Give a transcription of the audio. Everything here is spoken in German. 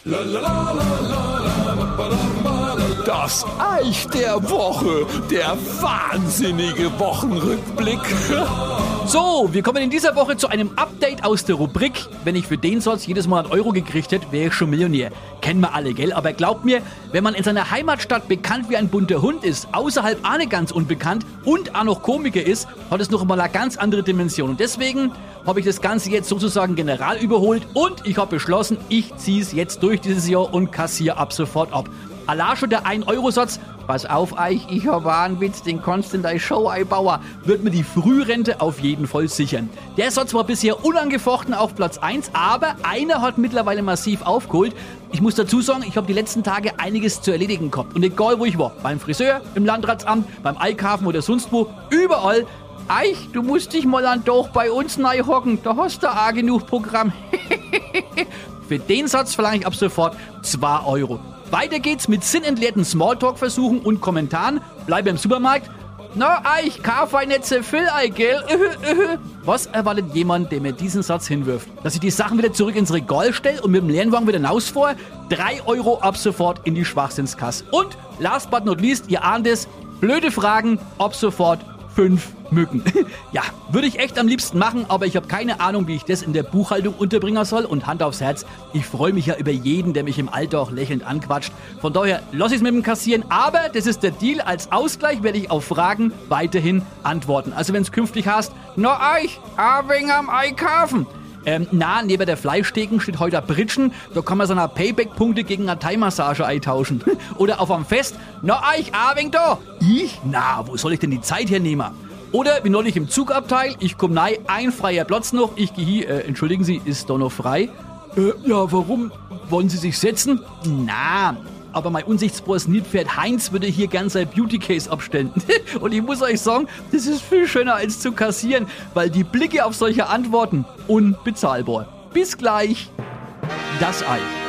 Das Eich der Woche, der wahnsinnige Wochenrückblick. So, wir kommen in dieser Woche zu einem Update aus der Rubrik. Wenn ich für den Satz jedes Mal 1 Euro gekriegt hätte, wäre ich schon Millionär. Kennen wir alle, gell? Aber glaubt mir, wenn man in seiner Heimatstadt bekannt wie ein bunter Hund ist, außerhalb auch nicht ganz unbekannt und auch noch Komiker ist, hat es noch mal eine ganz andere Dimension. Und deswegen habe ich das Ganze jetzt sozusagen general überholt und ich habe beschlossen, ich ziehe es jetzt durch dieses Jahr und kassiere ab sofort ab. Allah schon der 1-Euro-Satz, pass auf Eich, ich habe einen Witz, den kannst du in deine Show einbauen, wird mir die Frührente auf jeden Fall sichern. Der Satz war bisher unangefochten auf Platz 1, aber einer hat mittlerweile massiv aufgeholt. Ich muss dazu sagen, ich habe die letzten Tage einiges zu erledigen gehabt. Und egal wo ich war, beim Friseur, im Landratsamt, beim Einkaufen oder sonst wo, überall. Eich, du musst dich mal an doch bei uns hocken, da hast du auch genug Programm. Für den Satz verlange ich ab sofort 2 Euro. Weiter geht's mit sinnentleerten Smalltalk-Versuchen und Kommentaren. Bleibe im Supermarkt. Na, Eich, kauf ein nicht so viel, gell? Was erwartet jemand, der mir diesen Satz hinwirft? Dass ich die Sachen wieder zurück ins Regal stelle und mit dem Lernwagen wieder rausfahre? 3 Euro ab sofort in die Schwachsinnskasse. Und, last but not least, ihr ahnt es, blöde Fragen, ab sofort 5 Mücken. Ja, würde ich echt am liebsten machen, aber ich habe keine Ahnung, wie ich das in der Buchhaltung unterbringen soll. Und Hand aufs Herz, ich freue mich ja über jeden, der mich im Alter auch lächelnd anquatscht. Von daher lasse ich es mit dem Kassieren, aber das ist der Deal. Als Ausgleich werde ich auf Fragen weiterhin antworten. Also wenn es künftig heißt, na Eich, wegen am Einkaufen. Neben der Fleischtheken steht heute ein Britschen, da kann man seine Payback-Punkte gegen eine Thai-Massage eintauschen. Oder auf einem Fest, na Eich, wegen da. Ich? Na, wo soll ich denn die Zeit hernehmen? Oder wie neulich im Zugabteil, ich komm rein, ein freier Platz noch, ich gehe hier, entschuldigen Sie, ist da noch frei? Ja, warum? Wollen Sie sich setzen? Na, aber mein unsichtsbares Nilpferd Heinz würde hier gern sein Beauty-Case abstellen. Und ich muss euch sagen, das ist viel schöner als zu kassieren, weil die Blicke auf solche Antworten unbezahlbar. Bis gleich. Das Ei.